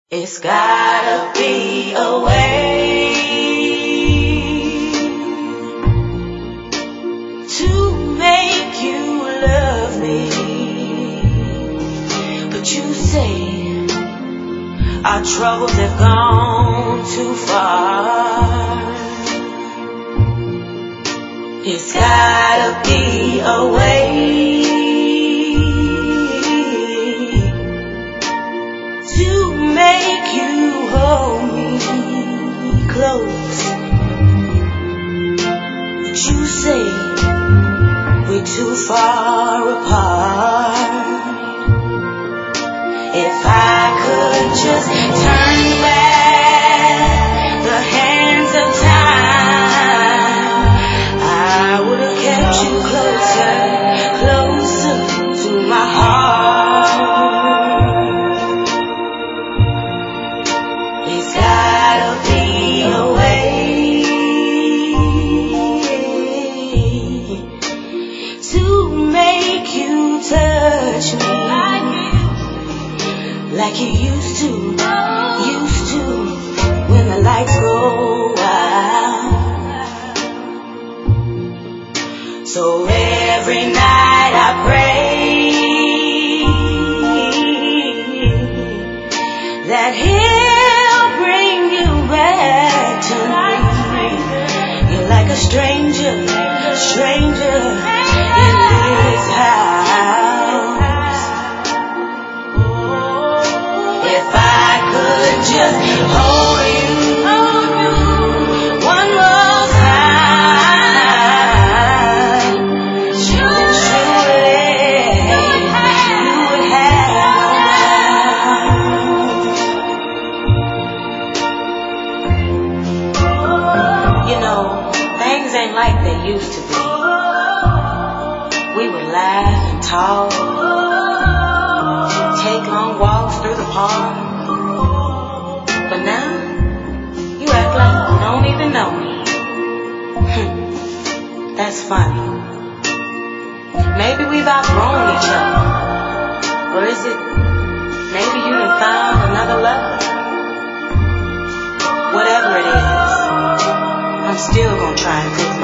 It's gotta be a way to make you love me. But you say our troubles have gone too far. It's gotta be a way to make you hold me close. But you say we're too far apart. If I could just turn back the hands of time, I would have kept you closer, closer to my heart. It's gotta be a way to make you touch me like you used to when the lights go out. So every night I pray that He'll bring you back to me. You're like a stranger in this house. If I could just hold you one more time, surely you would have enough. You know, things ain't like they used to be. We would laugh and talk, take long walks through the park. But now, you act like you don't even know me. That's funny. Maybe we've outgrown each other. Or is it maybe you done found another love? Whatever it is, I'm still gonna try and fix it.